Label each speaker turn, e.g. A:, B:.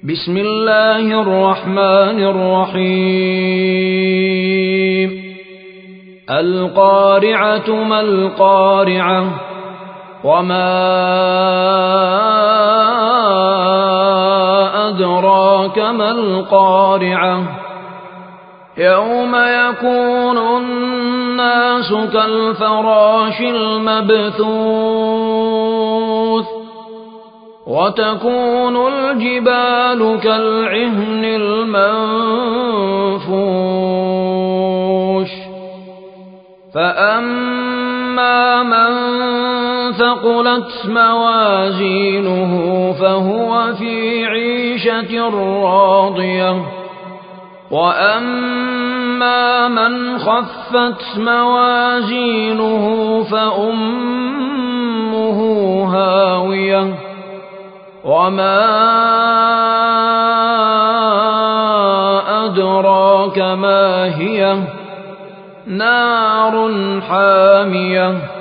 A: بسم الله الرحمن الرحيم القارعة ما القارعة وما أدراك ما القارعة يوم يكون الناس كالفراش المبثوث وتكون الجبال كالعهن المنفوش فأما من ثقلت موازينه فهو في عيشة راضية وأما من خفت موازينه فأمه هاوية وما أدراك ما هي نار حامية